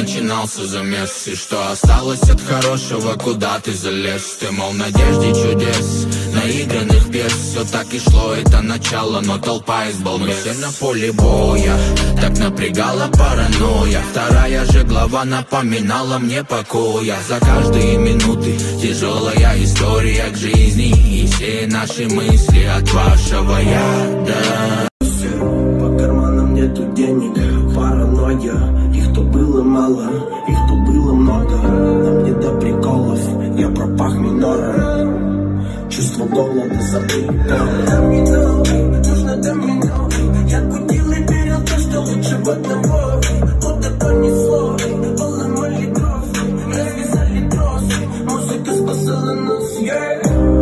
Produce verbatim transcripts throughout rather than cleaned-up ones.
начинался замес. И что осталось от хорошего, куда ты залез? Ты, мол, в надежде чудес, наигранных пьес. Все так и шло, это начало, но толпа избал. Мы все на поле боя, так напрягала паранойя. Вторая же глава напоминала мне покоя. За каждые минуты тяжелая история к жизни, и все наши мысли от вашего яда. По карманам нету денег, паранойя. Их то было мало, их то было много. Нам не до приколов, я пропах минором. Чувство голода забыто. Домино, нужно домино. Я кутил и верил то, что лучше в одного. Вот это понесло, поломали кровь, развязали тросы. Музыка спасала нас, yeah.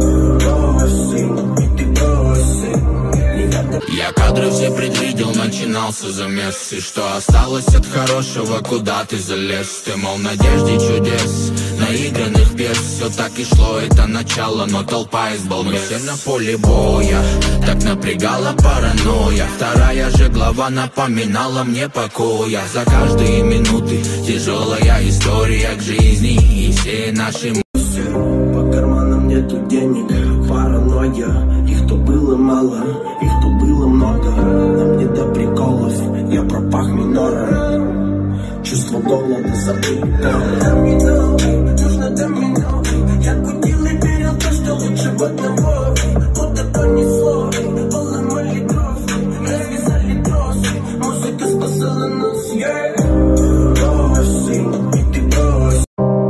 Я кадры все предвидел, начинался замес. И что осталось от хорошего, куда ты залез? Ты, мол, в надежде чудес, наигранных пьес. Все так и шло, это начало, но толпа избал. Мы все на поле боя, так напрягала паранойя. Вторая же глава напоминала мне покоя. За каждые минуты тяжелая история к жизни, и все наши мысли. По карманам нету денег, паранойя. Их то было мало, их то было много. Нам не до приколов, я пропах минором. Чувство голода забыто. Домино, нужно домино. Я кутил и верил то, что лучше в одного. Вот это понесло, поломали кровь, развязали тросы. Музыка спасала нас, yeah. И ты брось.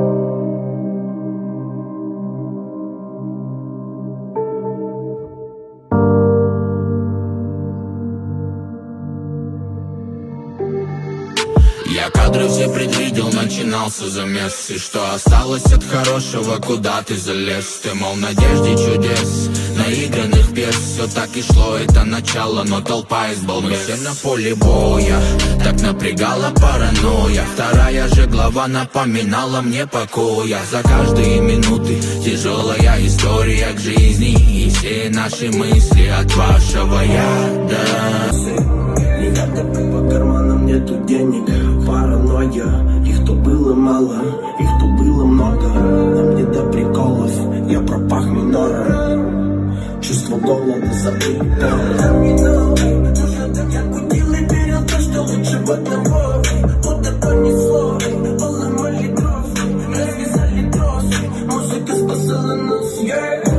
Я кадры все предвидел, начинался замес. И что осталось от хорошего, куда ты залез? Ты, мол, в надежде чудес, наигранных пьес. Все так и шло, это начало, но толпа избал. Мы все на поле боя, так напрягала паранойя. Вторая же глава напоминала мне покоя. За каждые минуты тяжелая история к жизни, и все наши мысли от вашего яда. По карманам нету денег, паранойя. Их то было мало, их то было много. Нам не до приколов, я пропах минором. Чувство голода забыто. Домино, я кутил и верил то, что лучше в одного. Вот это понесло, поломали кровь, развязали тросы. Музыка спасала нас, yeah.